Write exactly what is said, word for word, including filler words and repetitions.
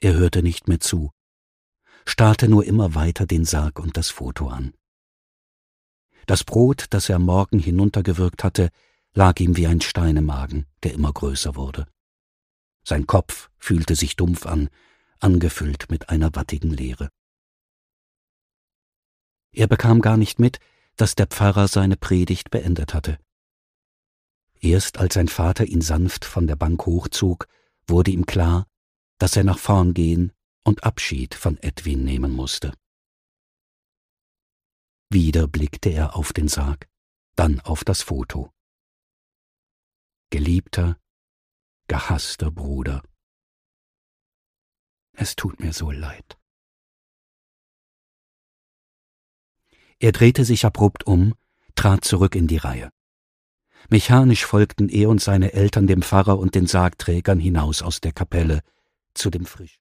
Er hörte nicht mehr zu, starrte nur immer weiter den Sarg und das Foto an. Das Brot, das er am Morgen hinuntergewürgt hatte, lag ihm wie ein Stein im Magen, der immer größer wurde. Sein Kopf fühlte sich dumpf an, angefüllt mit einer wattigen Leere. Er bekam gar nicht mit, dass der Pfarrer seine Predigt beendet hatte. Erst als sein Vater ihn sanft von der Bank hochzog, wurde ihm klar, dass er nach vorn gehen und Abschied von Edwin nehmen musste. Wieder blickte er auf den Sarg, dann auf das Foto. Geliebter, gehasster Bruder. Es tut mir so leid. Er drehte sich abrupt um, trat zurück in die Reihe. Mechanisch folgten er und seine Eltern dem Pfarrer und den Sargträgern hinaus aus der Kapelle zu dem frisch